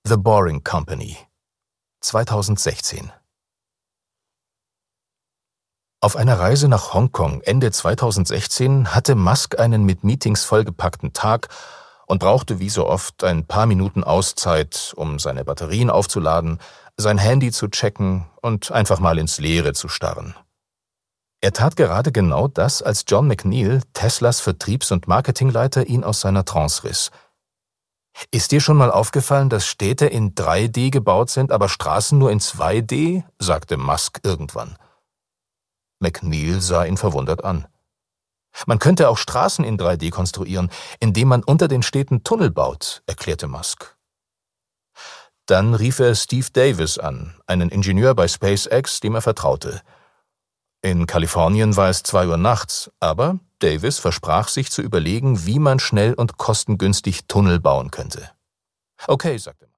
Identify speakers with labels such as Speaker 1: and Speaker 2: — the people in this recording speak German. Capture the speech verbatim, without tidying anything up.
Speaker 1: The Boring Company, zweitausendsechzehn. Auf einer Reise nach Hongkong Ende zweitausendsechzehn hatte Musk einen mit Meetings vollgepackten Tag und brauchte wie so oft ein paar Minuten Auszeit, um seine Batterien aufzuladen, sein Handy zu checken und einfach mal ins Leere zu starren. Er tat gerade genau das, als John McNeil, Teslas Vertriebs- und Marketingleiter, ihn aus seiner Trance riss. »Ist dir schon mal aufgefallen, dass Städte in drei D gebaut sind, aber Straßen nur in zwei D?« sagte Musk irgendwann. McNeil sah ihn verwundert an. »Man könnte auch Straßen in drei D konstruieren, indem man unter den Städten Tunnel baut«, erklärte Musk. Dann rief er Steve Davis an, einen Ingenieur bei SpaceX, dem er vertraute. In Kalifornien war es zwei Uhr nachts, aber Davis versprach sich zu überlegen, wie man schnell und kostengünstig Tunnel bauen könnte. »Okay«, sagte